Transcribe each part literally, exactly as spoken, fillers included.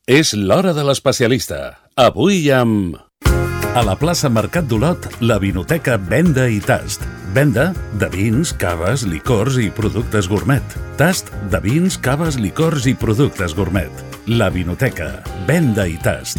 És l'hora de l'especialista. Avui amb... A la plaça Mercat d'Olot, la vinoteca Venda i Tast. Venda de vins, caves, licors i productes gourmet. Tast de vins, caves, licors i productes gourmet. La vinoteca Venda i Tast.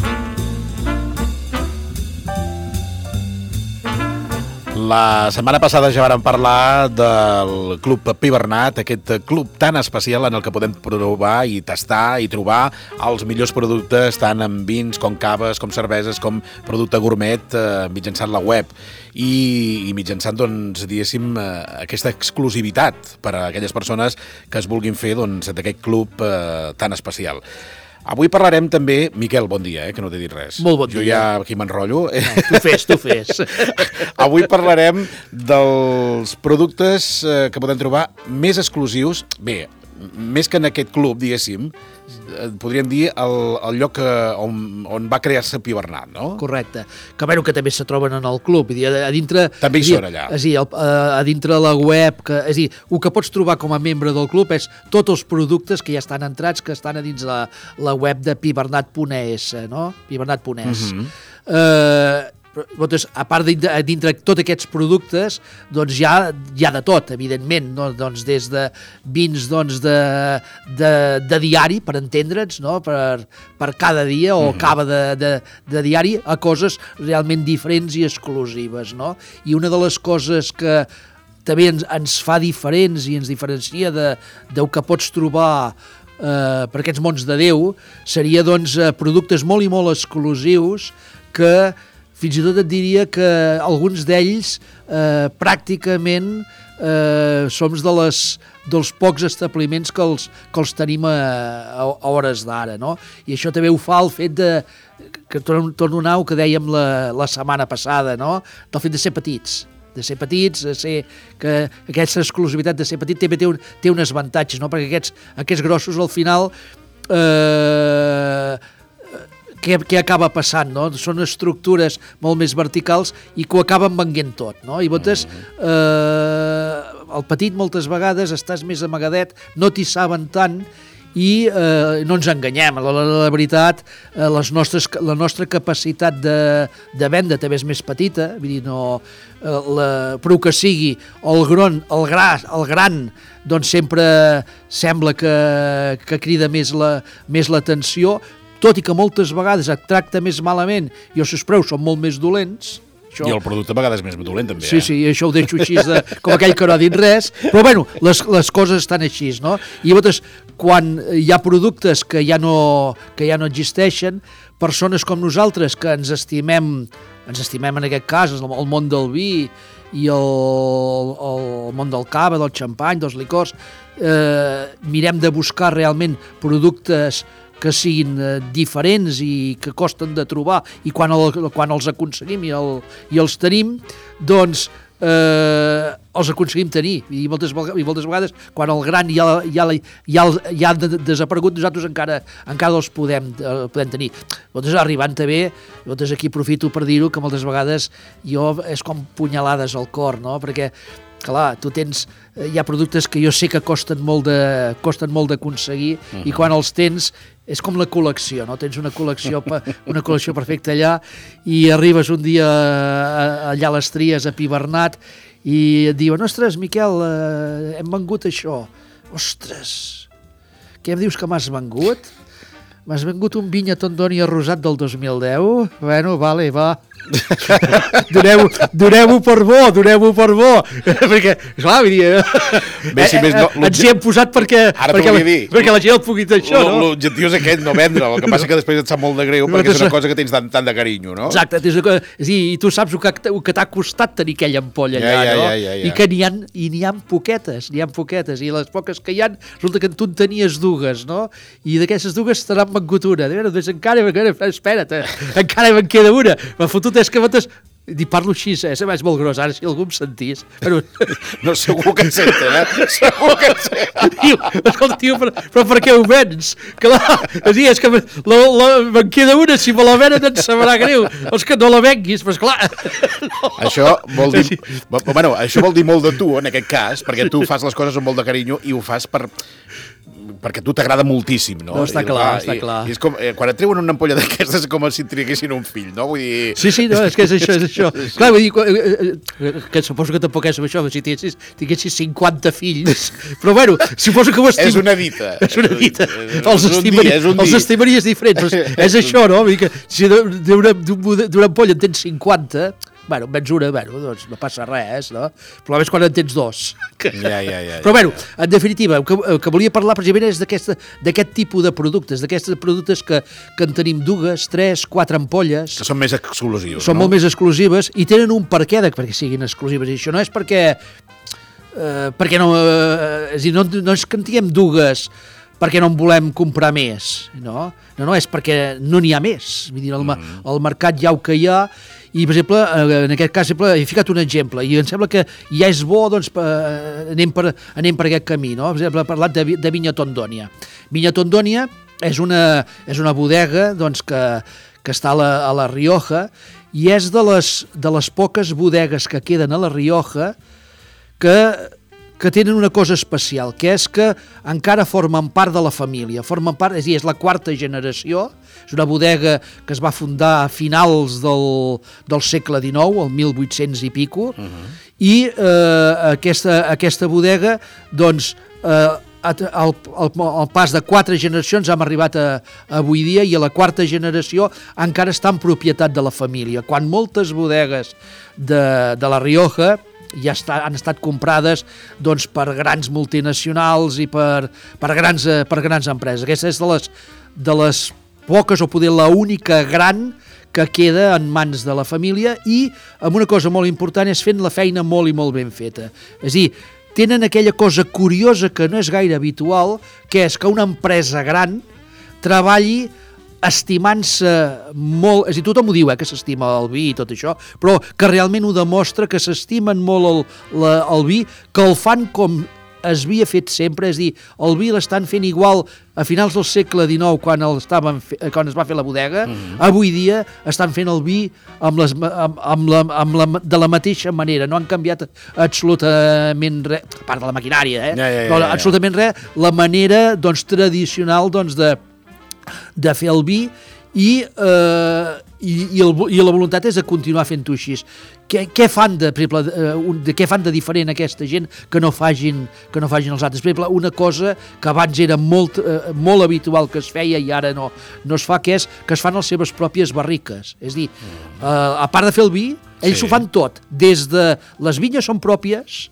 La setmana passada ja vàrem parlar del Club Pi Bernat, aquest club tan especial en el que podem provar i tastar i trobar els millors productes, tant en vins com caves, com cerveses, com producte gourmet, eh, mitjançant la web i, i mitjançant, doncs, diguéssim, eh, aquesta exclusivitat per a aquelles persones que es vulguin fer, doncs, d'aquest club eh, tan especial. Avui parlarem també... Miquel, bon dia, eh, que no t'he dit res. Molt bon jo dia. Jo ja aquí m'enrotllo. No, tu fes, tu fes. Avui parlarem dels productes eh, que podem trobar més exclusius. Bé, més que en aquest club, diguéssim, podríem dir el, el lloc on, on va crear-se Pi Bernat, no? Correcte. Que bueno, que també se troben en el club. Vull dir, a dintre, també hi són allà. És a dir, a, a dintre la web, que, és a dir, el que pots trobar com a membre del club és tots els productes que ja estan entrats, que estan a dins la, la web de pi bernat punt e esse, no? pi bernat punt e esse. Uh-huh. eh, Doncs, a part de dintre tots aquests productes, doncs hi ha, hi ha de tot, evidentment, no? Doncs des de vins doncs de, de, de diari, per entendre'ns, no? per, per cada dia, o mm-hmm. cava de, de, de diari, a coses realment diferents i exclusives, no? I una de les coses que també ens, ens fa diferents i ens diferencia de, del que pots trobar eh, per aquests mons de Déu seria doncs productes molt i molt exclusius que fins i tot et diria que alguns d'ells eh, pràcticament eh, som de les, dels pocs establiments que els, que els tenim a, a, a hores d'ara, no? I això també ho fa el fet de, que torno, torno a anar, que dèiem la, la setmana passada, no? Del fet de ser petits. de ser petits, de ser que aquesta exclusivitat de ser petit també té, un, té uns avantatges, no? Perquè aquests, aquests grossos al final eh, què, què acaba passant, no? Són estructures molt més verticals i que ho acaben venguent tot, no? I botes, eh, el petit moltes vegades estàs més amagadet, no t'hi saben tant i eh, no ens enganyem, la, la, la veritat, eh, les nostres, la nostra capacitat de, de venda també és més petita, vull dir, no, eh, la, però que sigui el gran, el gra, el gran doncs sempre sembla que, que crida més la, més l'atenció, tot i que moltes vegades et tracta més malament i els seus preus són molt més dolents. Això... I el producte a vegades més dolent, també. Sí, eh? sí, això ho deixo així, de, com aquell que no ha dit res, però bueno, les, les coses estan així, no? I llavors, quan hi ha productes que ja no, que ja no existeixen, persones com nosaltres que ens estimem, ens estimem en aquest cas, el, el món del vi i el, el món del cava, del xampany, dels licors, eh, mirem de buscar realment productes que siguin eh, diferents i que costen de trobar, i quan, el, quan els aconseguim i, el, i els tenim, doncs eh, els aconseguim tenir. I moltes, i moltes vegades, quan el gran ja, ja, ja, ja ha desaparegut, nosaltres encara, encara els podem, eh, podem tenir. Llavors, arribant també, llavors aquí aprofito per dir-ho, que moltes vegades jo és com punyalades al cor, no? Perquè clar, tu tens, hi ha productes que jo sé que costen molt de, costen molt d'aconseguir, uh-huh. i quan els tens és com la col·lecció, no? Tens una col·lecció, una col·lecció perfecta allà i arribes un dia allà a les Tries, a Pi Bernat, i et diuen, ostres, Miquel, eh, hem vengut això. Ostres, què em dius que m'has vengut? M'has vengut un Vinya Tondonia rosat del dos mil deu? Bueno, vale, va. Doneu-ho doneu per bo, doneu-ho per bo, perquè, clar, vull dir, Bé, si més no, ens hi hem posat perquè, perquè, la, perquè la gent el pugui dir això, no? L'objectiu és aquest, no vendre, el que passa que després et sap molt de greu perquè és una cosa que tens tant, tant de carinyo, no? Exacte, és dir, i tu saps el que, el que t'ha costat tenir aquella ampolla allà, ja, ja, no? Ja, ja, ja. I que n'hi ha, i n'hi ha poquetes, n'hi ha poquetes, i les poques que hi ha, resulta que tu en tenies dues, no? I d'aquestes dues te n'han vengut una, doncs encara, encara, espera't, encara me'n queda una, m'ha fotut és que votes, I parlo així, eh? Se m'és molt gros, ara si algú em sentís. Però... No, segur que et senten, eh? Segur que et senten. Diu, escolta, tio, però, però per què ho vens? Clar, és, dir, és que la, la, me'n queda una, si me la venen em sabrà greu. És que no la venguis, però esclar... No. Això vol dir... Bueno, això vol dir molt de tu, en aquest cas, perquè tu fas les coses amb molt de carinyo i ho fas per... perquè a tu t'agrada moltíssim, no? No, està I, clar, i, està clar. I és com, eh, quan et treuen una ampolla d'aquestes és com si et triguessin un fill, no? Vull dir... Sí, sí, no, és que és això, és això. Sí. Clar, vull dir, eh, eh, que suposo que tampoc és això, si tinguessis, tinguessis cinquanta fills, però bueno, suposo que ho estim... És una dita. És una dita. És, els, és estimari... dia, és un els estimaries diferents, però és, és això, no? Vull dir que si d'una ampolla en tens cinquanta... Bueno, en vens una, bueno, doncs no passa res, no? Però és quan en tens dos. Ja, ja, ja. Però, ja, bueno, ja. en definitiva, el que, el que volia parlar precisament és d'aquest tipus de productes, d'aquests productes que, que en tenim dues, tres, quatre ampolles. Que són més exclusius, Són no? molt més exclusives i tenen un perquè de, perquè siguin exclusives. I això no és perquè... Eh, perquè no... Eh, és a dir, no, no és que en tinguem dues perquè no en volem comprar més, no? No, no, és perquè no n'hi ha més. Vull dir, el, mm. el mercat ja ho que hi ha. I, per exemple, en aquest cas, exemple, he ficat un exemple, i em sembla que ja és bo, doncs, anem per, anem per aquest camí, no? Per exemple, he parlat de, de Vinya Tondònia. Vinya Tondònia és una, és una bodega, doncs, que, que està a la, a la Rioja, i és de les, de les poques bodegues que queden a la Rioja que, que tenen una cosa especial, que és que encara formen part de la família, formen part, és a dir, és la quarta generació. És una bodega que es va fundar a finals del, del segle dinou, el mil vuit-cents i pico, uh -huh. i eh, aquesta, aquesta bodega, doncs, eh, al, al, al pas de quatre generacions hem arribat a, a avui dia, i a la quarta generació encara està en propietat de la família, quan moltes bodegues de, de la Rioja ja està, han estat comprades, doncs, per grans multinacionals i per, per, grans, per grans empreses. Aquesta és de les, de les poques, o poder la única gran que queda en mans de la família, i amb una cosa molt important és fent la feina molt i molt ben feta. És a dir, tenen aquella cosa curiosa que no és gaire habitual, que és que una empresa gran treballi estimant-se molt, és a dir, tothom ho diu, eh, que s'estima el vi i tot això, però que realment ho demostra, que s'estimen molt el, la, el vi, que el fan com es havia fet sempre, és a dir, el vi l'estan fent igual a finals del segle dinou, quan, el estaven fe, quan es va fer la bodega, mm-hmm. Avui dia estan fent el vi amb les, amb, amb la, amb la, de la mateixa manera, no han canviat absolutament res, a part de la maquinària, eh? Ja, ja, ja, però ja, ja. absolutament res, la manera, doncs, tradicional, doncs, de, de fer el vi, i, eh, i, i, el, i la voluntat és de continuar fent-ho així. Què, què fan de, per exemple, de, de què fan de diferent aquesta gent que no fagin, que no fagin els altres? Per exemple, una cosa que abans era molt, eh, molt habitual que es feia i ara no, no es fa, que és que es fan les seves pròpies barriques. És a dir, eh, a part de fer el vi, ells s'ho sí. fan tot. Des de les vinyes són pròpies,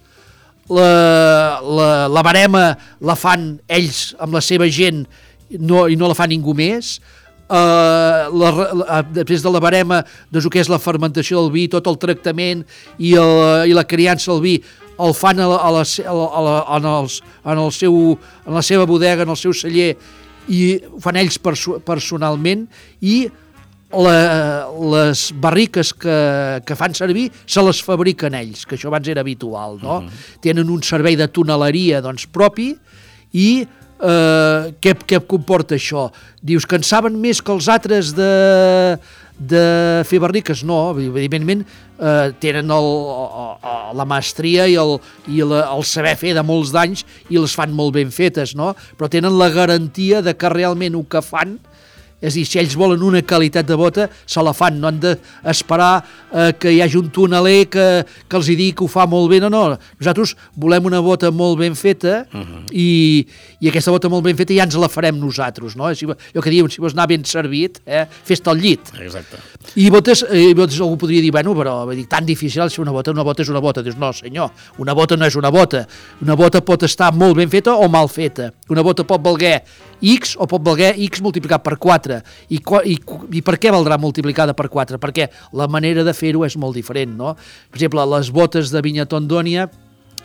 la, la, la barema la fan ells amb la seva gent, no, i no la fa ningú més. Uh, la, la, després de la barema, doncs, el que és la fermentació del vi, tot el tractament i, el, i la criança del vi el fan a la, a la, a la, en, els, en, el seu, en la seva bodega, en el seu celler, i ho fan ells perso personalment, i la, les barriques que, que fan servir se les fabriquen ells, que això abans era habitual, no? Uh-huh. Tenen un servei de toneleria, doncs, propi, i Uh, què, què comporta això? Dius que en saben més que els altres de, de fer barriques? No, evidentment uh, tenen el, el, la maestria i, el, i la, el saber fer de molts d'anys i les fan molt ben fetes, no? Però tenen la garantia de que realment el que fan, és a dir, si ells volen una qualitat de bota, se la fan, no han d'esperar eh, que hi hagi un toneler que, que els hi digui que ho fa molt bé, no, no. Nosaltres volem una bota molt ben feta, uh-huh. i, i aquesta bota molt ben feta ja ens la farem nosaltres, no? Si, jo que diuen, si vols anar ben servit, eh, fes-te al llit. Exacte. I botes, eh, botes, algú podria dir, bueno, però dir, tan difícil ser una bota, una bota és una bota. Dius, no, senyor, una bota no és una bota. Una bota pot estar molt ben feta o mal feta. Una bota pot valer X o pot valer X multiplicat per quatre. I, i, I per què valdrà multiplicada per quatre? Perquè la manera de fer-ho és molt diferent, no? Per exemple, les botes de Vinya Tondònia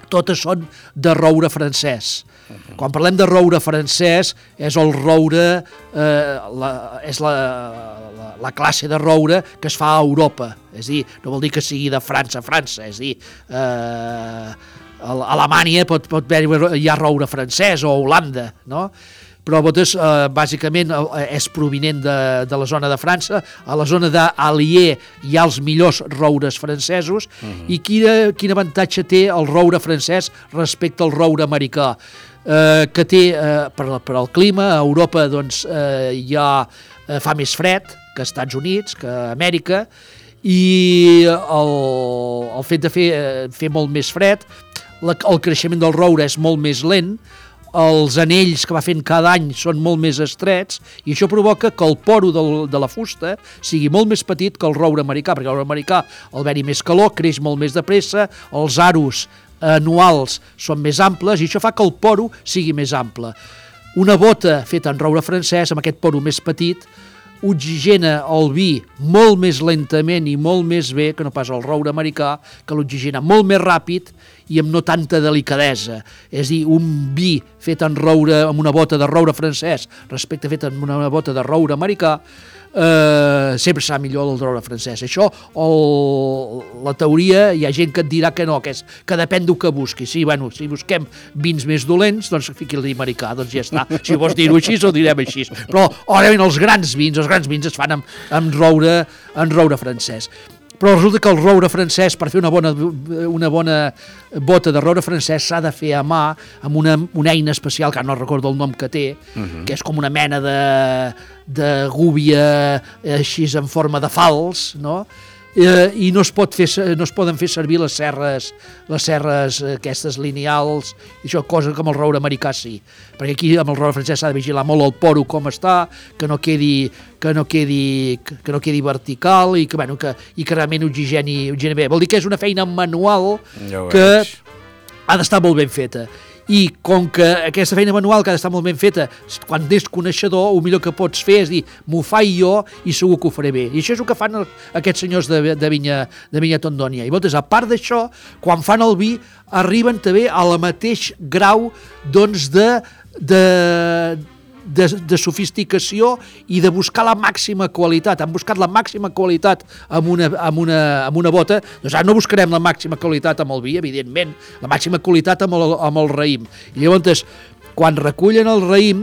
totes són de roure francès. Quan parlem de roure francès, és el roure, eh, la, és la, la, la classe de roure que es fa a Europa. És a dir, no vol dir que sigui de França a França, és a dir, eh, a Alemanya pot, pot haver, hi ha roure francès, o Holanda, no? Però Botes, eh, bàsicament, és provinent de, de la zona de França. A la zona d'Allier hi ha els millors roures francesos. Uh-huh. I quina, quin avantatge té el roure francès respecte al roure americà? Eh, que té, eh, per, per al clima, a Europa doncs, eh, hi ha, eh, fa més fred que als Estats Units, que a Amèrica, i el, el fet de fer, fer molt més fred, la, el creixement del roure és molt més lent, els anells que va fent cada any són molt més estrets i això provoca que el poro del, de la fusta sigui molt més petit que el roure americà, perquè el roure americà, al haver-hi més calor, creix molt més de pressa, els aros anuals són més amples i això fa que el poro sigui més ample. Una bota feta en roure francès, amb aquest poro més petit, oxigena el vi molt més lentament i molt més bé que no pas el roure americà, que l'oxigena molt més ràpid i amb no tanta delicadesa. És a dir, un vi fet en roure, amb una bota de roure francès respecte fet amb una bota de roure americà, eh, sempre serà millor el roure francès. Això, el, la teoria, hi ha gent que et dirà que no, que, és, que depèn del que busquis. Sí, bueno, si busquem vins més dolents, doncs fiqui el americà, doncs ja està. Si vols dir-ho així, ho direm així. Però, òbviament, els grans vins, els grans vins es fan amb, amb roure, en roure francès. Però resulta que el roure francès, per fer una bona, una bona bota de roure francès, s'ha de fer a mà amb una, una eina especial, que no recordo el nom que té, uh-huh. que és com una mena de, de gúbia així en forma de fals, no? Eh, i no es, pot fer, no es poden fer servir les serres, les serres aquestes lineals, això, cosa com el roure americà sí, perquè aquí amb el roure francès s'ha de vigilar molt el poro com està, que no quedi, que no quedi, que no quedi vertical i que, bueno, que, i que realment oxigeni, oxigeni bé. Vol dir que és una feina manual que ha d'estar molt ben feta. I com que aquesta feina manual que ha d'estar molt ben feta, quan ets coneixedor, el millor que pots fer és dir, m'ho faig jo i segur que ho faré bé. I això és el que fan el, aquests senyors de, de, Vinya, de Vinya Tondònia. I moltes, a part d'això, quan fan el vi, arriben també al mateix grau doncs, de, de, de, de sofisticació i de buscar la màxima qualitat. Han buscat la màxima qualitat amb una, amb una, amb una bota. Doncs ara no buscarem la màxima qualitat amb el vi, evidentment, la màxima qualitat amb el, amb el raïm. I llavors, quan recullen el raïm,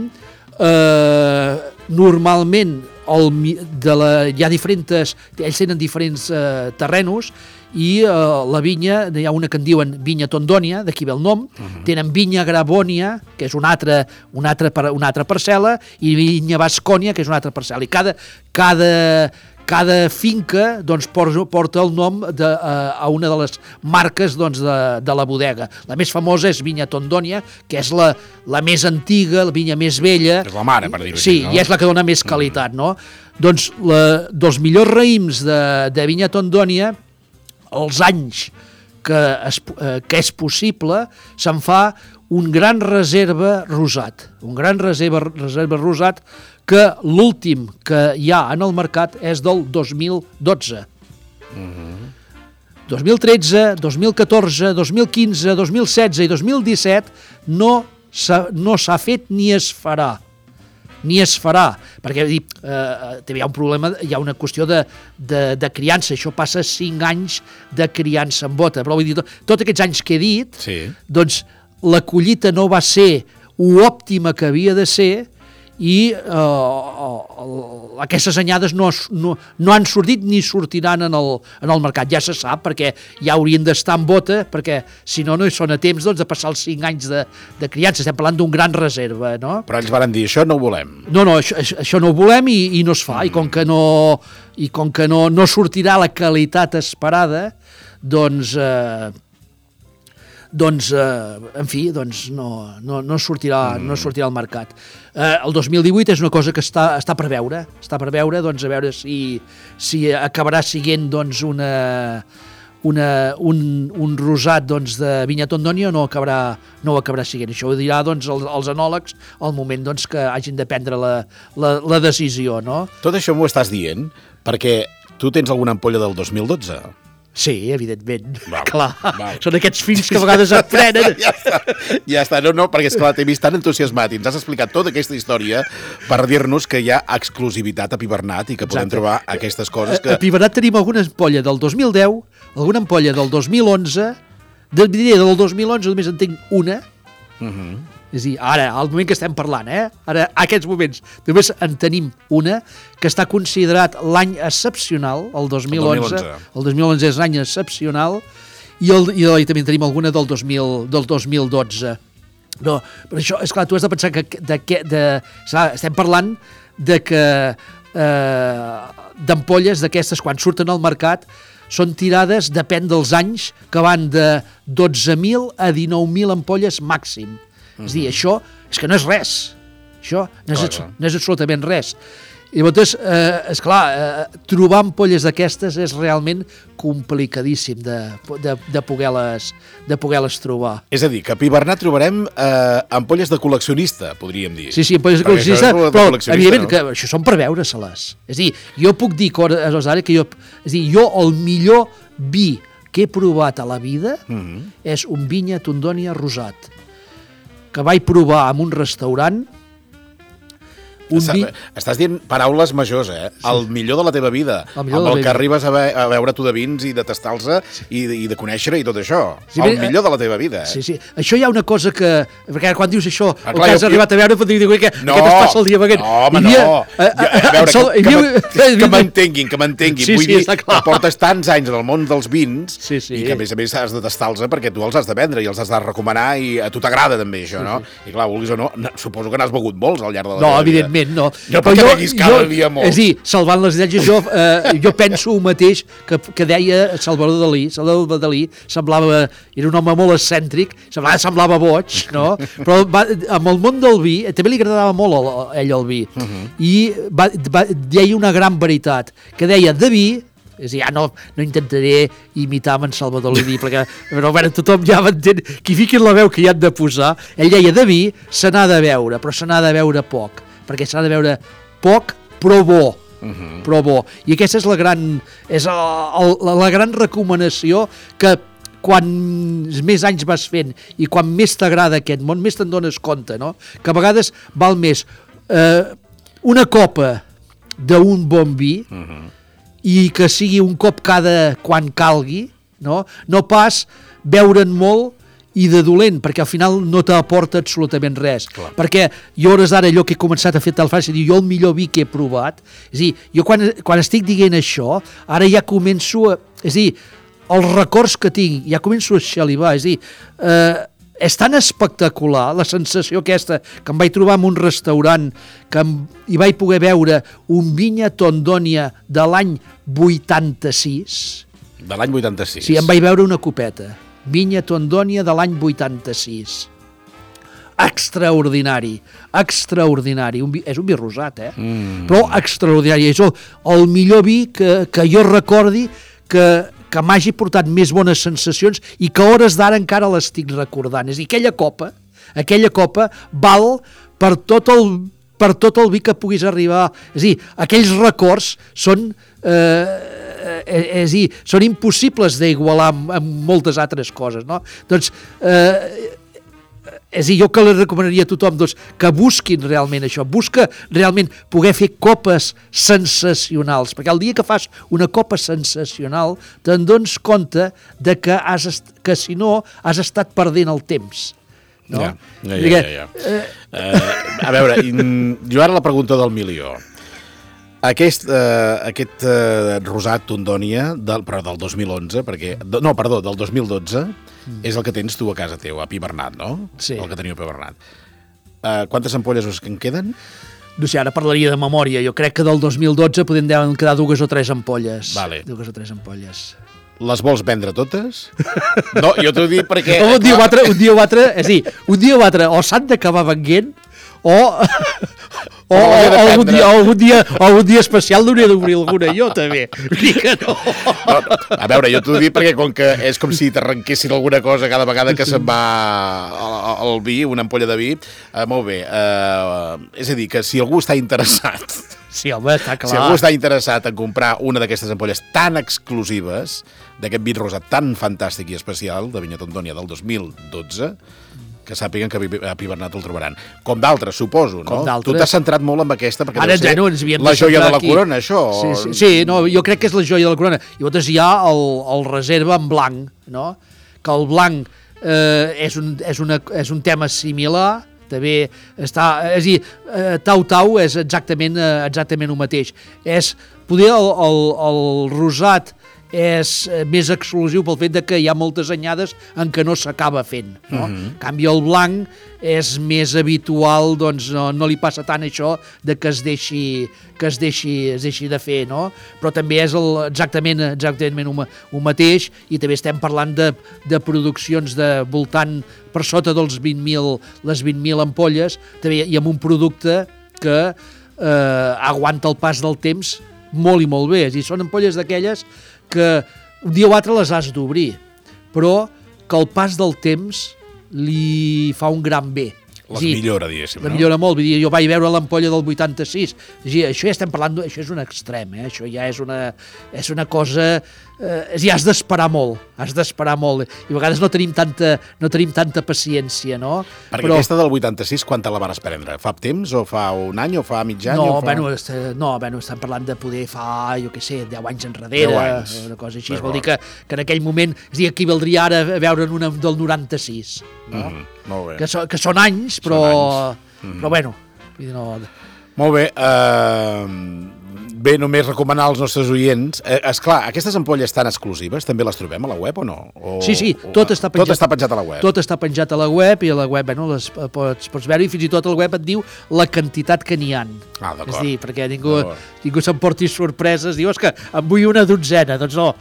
eh, normalment el, de la, hi ha diferents, ells tenen diferents eh, terrenos, i eh, la vinya, hi ha una que en diuen vinya Tondònia, d'aquí ve el nom, uh-huh. tenen vinya Gravònia, que és una altra, una altra, una altra parcel·la, i vinya Bascònia, que és una altra parcel·la. I cada, cada, cada finca doncs, porta el nom de, a, a una de les marques doncs, de, de la bodega. La més famosa és vinya Tondònia, que és la, la més antiga, la vinya més vella. És la mare, per dir-ho sí, així, no? I és la que dona més qualitat, no? Doncs la, dels millors raïms de, de vinya Tondònia, els anys que es, eh, que és possible, se'n fa un gran reserva rosat. Un gran reserva, reserva rosat que l'últim que hi ha en el mercat és del dos mil dotze. Uh-huh. dos mil tretze, dos mil catorze, dos mil quinze, dos mil setze i dos mil disset no s'ha, no s'ha fet ni es farà. Ni es farà, perquè eh, també hi ha un problema, hi ha una qüestió de, de, de criança, això passa cinc anys de criança en bota, però vull dir, tot, tots aquests anys que he dit, sí. doncs la collita no va ser òptima que havia de ser i eh, aquestes anyades no, no, no han sortit ni sortiran en el, en el mercat, ja se sap, perquè ja haurien d'estar en bota, perquè si no, no hi són a temps doncs, de passar els cinc anys de, de criança, estem parlant d'un gran reserva, no? Però ells van dir, això no ho volem. No, no, això, això no ho volem i, i no es fa, mm. i com que no, i com que no, no sortirà la qualitat esperada, doncs... Eh, doncs, eh, en fi, doncs no, no, no, sortirà, mm. no sortirà al mercat. Eh, el dos mil divuit és una cosa que està, està per veure, està per veure, doncs a veure si, si acabarà siguent doncs, una, una, un, un rosat doncs, de vinya Tondònia o no acabarà, no ho acabarà siguent. Això ho dirà doncs, els, els enòlegs al moment doncs, que hagin de prendre la, la, la decisió. No? Tot això m'ho estàs dient perquè tu tens alguna ampolla del dos mil dotze? Sí, evidentment. Val, clar, val. són aquests fills que a vegades aprenen. ja està, ja està. No, no, perquè esclar, t'he vist tan entusiasmat i ens has explicat tota aquesta història per dir-nos que hi ha exclusivitat a Pi Bernat i que podem Exacte. trobar aquestes coses que... A Pi Bernat tenim alguna ampolla del dos mil deu, alguna ampolla del dos mil onze, de, del dos mil onze només en tinc una, Uh -huh. és a dir, ara, al moment que estem parlant, eh? Ara, a aquests moments, només en tenim una, que està considerat l'any excepcional, el dos mil onze. El dos mil onze és l'any excepcional, i, el, i, i també en tenim alguna del dos mil, del dos mil dotze. No, però això, és clar, tu has de pensar que de, de, de, clar, estem parlant de que eh, d'ampolles d'aquestes, quan surten al mercat, són tirades, depèn dels anys, que van de dotze mil a dinou mil ampolles màxim. Uh-huh. És a dir, això és que no és res. Això no és, clar, no és absolutament res. I llavors, eh, esclar, eh, trobar ampolles d'aquestes és realment complicadíssim de, de, de poder-les de poder-les trobar. És a dir, que a Pi Bernat trobarem eh, ampolles de col·leccionista, podríem dir. Sí, sí, ampolles de Perquè col·leccionista, això és de però col·leccionista, evidentment no? que això són per veure-se-les. És a dir, jo puc dir, ara, que jo, és a dir, jo el millor vi que he provat a la vida Uh-huh. és un vinya Tondònia rosat, que vaig provar en un restaurant. Un Està, vi... Estàs dient paraules majors, eh? Sí. El millor de la teva vida, El amb millor de la el que vida. arribes a, ve a veure tu de vins i de tastar-los sí. i, i de conèixer i tot això. Sí, el bé, millor de la teva vida, eh? Sí, sí. Això hi ha una cosa que... Perquè quan dius això, Ah, el clar, que has jo- arribat a veure, pot dir que No, aquest es passa el dia veient. no, home, Hi havia, no. eh, Jo, a veure, sol- que, hi que, havia- m'en- que m'entenguin, que m'entenguin. Sí, Vull sí, dir està clar. que portes tants anys en el món dels vins Sí, sí. i que, a més a més, has de tastar-los perquè tu els has de vendre i els has de recomanar i a tu t'agrada també això, no? I clar, vulguis o no, no, suposo que n'has begut molts al llarg de la No, teva vida. evidentment, no. No, Però perquè beguis cada dia molt. És a dir, salvant les lleis, jo, eh, jo penso el mateix que, que deia Salvador Dalí. Salvador Dalí semblava, era un home molt excèntric, semblava, semblava boig, no? Però va, amb el món del vi, també li agradava molt a ell el vi, uh -huh. i va, va, deia una gran veritat, que deia de vi, és a dir, ja no, no intentaré imitar amb en Salvador Dalí, perquè però, bueno, tothom ja m'entén, qui fiquin la veu que hi han de posar, ell deia de vi se n'ha de veure, però se n'ha de veure poc, perquè s'ha de veure poc, però bo. Uh-huh. Però bo. I aquesta és la gran, és el, el, la, la gran recomanació que quan més anys vas fent i quan més t'agrada aquest món, més te'n dones compte, no? Que a vegades val més eh, una copa d'un bon vi uh-huh. i que sigui un cop cada quan calgui, no? No pas beure'n molt i de dolent, perquè al final no t'aporta absolutament res. Clar. Perquè jo, hores d'ara, allò que he començat a fer tal fàcil, dir, jo el millor vi que he provat, és a dir, jo quan, quan estic dient això, ara ja començo a... És a dir, els records que tinc, ja començo a xalivar, és a dir, eh, és tan espectacular la sensació aquesta que em vaig trobar en un restaurant que em, hi vaig poder veure un vinya Tondònia de l'any vuitanta-sis. De l'any vuitanta-sis. Sí, em vaig veure una copeta. Vinya Tondònia de l'any vuitanta-sis. Extraordinari, extraordinari. Un vi, és un vi rosat, eh? Mm. Però extraordinari. És el, el millor vi que, que jo recordi que, que m'hagi portat més bones sensacions i que a hores d'ara encara l'estic recordant. És a dir, aquella copa, aquella copa val per tot el, per tot el vi que puguis arribar. És a dir, aquells records són... Eh, és a dir, són impossibles d'igualar amb, amb moltes altres coses, no? Doncs, eh, és a dir, jo que li recomanaria a tothom doncs, que busquin realment això, busca realment poder fer copes sensacionals, perquè el dia que fas una copa sensacional te'n dones compte de que, has est que si no has estat perdent el temps. No? Ja, ja, ja. ja, ja. Eh, uh, a veure, jo ara la pregunta del milió. Aquest, eh, aquest eh, rosat Tondònia, del, però del dos mil onze, perquè, no, perdó, del dos mil dotze, mm. és el que tens tu a casa teu, a Pi Bernat, no? Sí. El que teniu a Pi Bernat. Eh, quantes ampolles us en queden? No sé, ara parlaria de memòria. Jo crec que del dos mil dotze podem quedar dues o tres ampolles. Vale. Dues o tres ampolles. Les vols vendre totes? No, jo t'ho dic perquè... O un dia o altre, un dia o altre, és a dir, un dia o altre o s'han d'acabar venguent o, o, o, o algun dia, o algun dia, o algun dia especial n'hauria d'obrir alguna jo, també. Que no. No, a veure, jo t'ho dic perquè com que és com si t'arrenquessin alguna cosa cada vegada que se'n va el, el vi, una ampolla de vi, eh, molt bé. Eh, és a dir, que si algú està interessat... Sí, home, està clar. Si algú està interessat en comprar una d'aquestes ampolles tan exclusives, d'aquest vi rosat tan fantàstic i especial, de Vinyet Antònia del dos mil dotze, que sàpiguen que a Pibernat el trobaran. Com d'altres, suposo, no? Tu t'has centrat molt en aquesta, perquè Ara, deu ser no, ens la joia de la aquí. Corona, això. Sí, sí, sí, no, jo crec que és la joia de la corona. I llavors hi ha el, el reserva en blanc, no? Que el blanc eh, és, un, és, una, és un tema similar, també està... És a dir, eh, Tau-Tau és exactament, eh, exactament el mateix. És, poder el, el, el rosat és més exclusiu pel fet de que hi ha moltes anyades en què no s'acaba fent, no? Mm-hmm. En canvi, el blanc és més habitual, doncs no, no li passa tant això de que es deixi, que es deixi, es deixi de fer, no? Però també és el, exactament, exactament el mateix, i també estem parlant de, de produccions de voltant per sota dels vint mil, les vint mil ampolles, també, i amb un producte que eh, aguanta el pas del temps molt i molt bé. És a dir, són ampolles d'aquelles que un dia o altre les has d'obrir, però que el pas del temps li fa un gran bé. Les dir, millora, diguéssim, la no? millora molt. Vull dir, jo vaig veure l'ampolla del vuitanta-sis. És dir, això ja estem parlant, això és un extrem, eh? Això ja és una, és una cosa... Eh, ja has d'esperar molt, has d'esperar molt. I a vegades no tenim tanta, no tenim tanta paciència, no? Perquè Però... aquesta del vuitanta-sis, quan te la vas prendre? Fa temps o fa un any o fa mig any? No, o fa... bueno, est... no, bueno, estem parlant de poder fa, jo què sé, deu anys enrere, deu anys. Una cosa així. Vol dir que, que en aquell moment, és dir, equivaldria ara veure'n una del noranta-sis, no? Mm-hmm, molt bé. Que, so, que són anys, però, són anys. Mm-hmm. Però bueno, no... Molt bé, uh, bé, només recomanar als nostres oients, eh, esclar, aquestes ampolles tan exclusives també les trobem a la web o no? O, sí, sí, tot, o, està penjat, tot està penjat a la web. Tot està penjat a la web, i a la web, bueno, les pots, pots veure, i fins i tot el web et diu la quantitat que n'hi ha. Ah, d'acord. És a dir, perquè ningú, ningú s'emporti sorpreses, dius que em vull una dotzena, doncs no.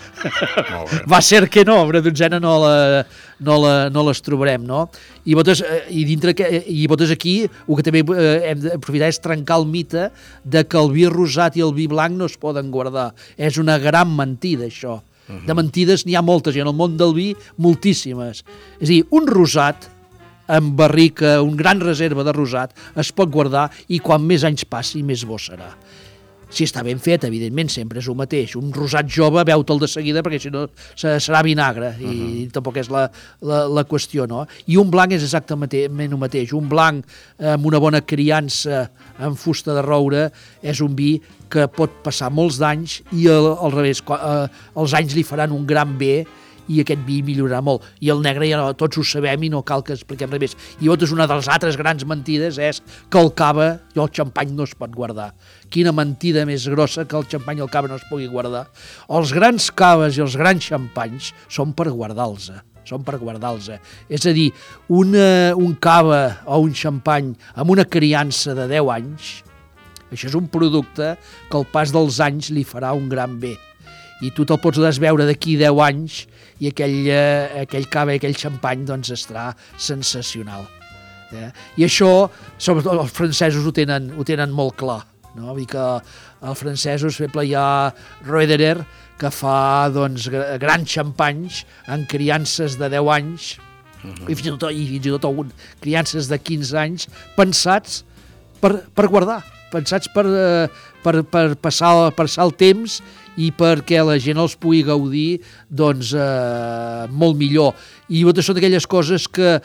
Va ser que no, una dotzena no, la, no, la, no les trobarem, no? I vosaltres, i dintre que, i vosaltres aquí, el que també hem d'aprofitar és trencar el mite de que el vi rosat i el vi blanc no es poden guardar. És una gran mentida, això. Uh-huh. De mentides n'hi ha moltes, i en el món del vi, moltíssimes. És a dir, un rosat amb barrica, un gran reserva de rosat, es pot guardar, i quan més anys passi, més bo serà. Si està ben fet, evidentment, sempre és el mateix. Un rosat jove, beu-te'l de seguida, perquè si no serà vinagre, i uh-huh. tampoc és la, la, la qüestió, no? I un blanc és exactament el mateix. Un blanc amb una bona criança, amb fusta de roure, és un vi que pot passar molts d'anys, i al, al revés, els anys li faran un gran bé, i aquest vi millorarà molt. I el negre ja no, tots ho sabem i no cal que expliquem res més. I llavors una de les altres grans mentides és que el cava i el xampany no es pot guardar. Quina mentida més grossa que el xampany i el cava no es pugui guardar. Els grans caves i els grans xampanys són per guardar-los. Són per guardar-los. És a dir, una, un cava o un xampany amb una criança de deu anys, això és un producte que al pas dels anys li farà un gran bé. I tu te'l pots desveure d'aquí deu anys i aquell, eh, aquell cava i aquell xampany doncs estarà sensacional. Eh? I això, sobretot els francesos ho tenen, ho tenen molt clar, no? Vull dir que els francesos, per exemple, hi ha Roederer, que fa doncs, grans xampanys en criances de deu anys, uh-huh. i fins i tot, i fins i tot algun, criances de quinze anys, pensats per, per guardar, pensats per, per, per passar, passar el temps i perquè la gent els pugui gaudir doncs, eh, molt millor. I són aquelles coses que,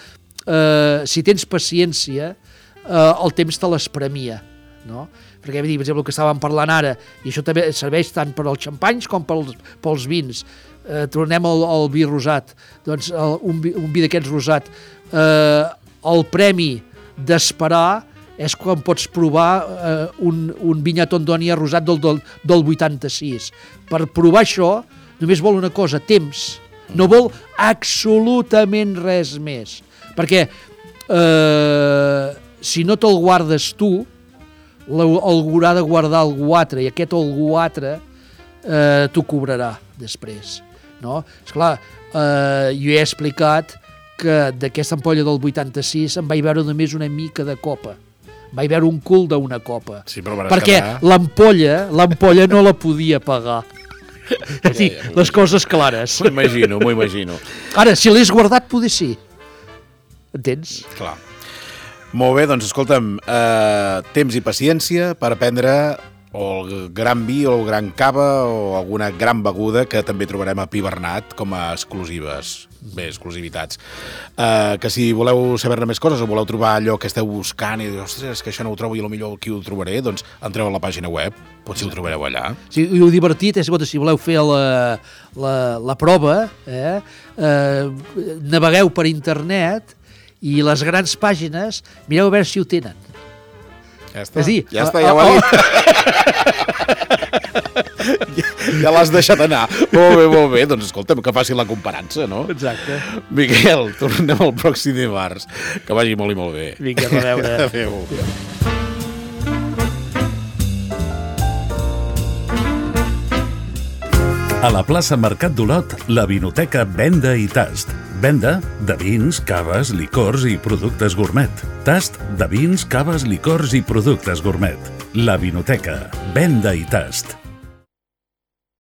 eh, si tens paciència, eh, el temps te les premia, no? Perquè, per exemple, el que estàvem parlant ara, i això també serveix tant per als xampanys com pels, pels vins. Eh, tornem al, al vi rosat. Doncs el, un, vi, un vi d'aquests rosat. Eh, el premi d'esperar és quan pots provar eh, un, un Vinyet Antònia rosat del, del, del vuitanta-sis. Per provar això, només vol una cosa, temps. No vol absolutament res més. Perquè eh, si no te'l guardes tu, algú haurà de guardar algú altre, i aquest algú altre eh, t'ho cobrarà després. No? Esclar, eh, jo he explicat que d'aquesta ampolla del vuitanta-sis em vaig veure només una mica de copa. vaig veure un cul d'una copa. Sí, però perquè quedar... l'ampolla, l'ampolla no la podia pagar. És dir, ja, ja, les coses clares. M'ho imagino, m'ho imagino. Ara, si l'has guardat, poder sí. Entens? Clar. Molt bé, doncs escolta'm, eh, temps i paciència per aprendre o el gran vi o el gran cava o alguna gran beguda que també trobarem a Pi Bernat com a exclusives, bé, exclusivitats. Uh, que si voleu saber-ne més coses o voleu trobar allò que esteu buscant i dius, ostres, és que això no ho trobo i potser aquí ho trobaré, doncs entreu a la pàgina web, potser ho trobareu allà. Sí, i ho divertit és, si voleu fer la, la, la prova, eh, eh, navegueu per internet i les grans pàgines, mireu a veure si ho tenen. Ja està, dir, ja, està, ja ho ha dit. ja ja l'has deixat anar. Molt bé, molt bé. Doncs escolta'm, que faci la comparança, no? Exacte. Miquel, tornem el pròxim dimarts. Que vagi molt i molt bé. Vinga, a veure. Adéu. A la plaça Mercat d'Olot, la vinoteca Venda i Tast. Venda de vins, caves, licors i productes gourmet. Tast de vins, caves, licors i productes gourmet. La vinoteca Venda i Tast.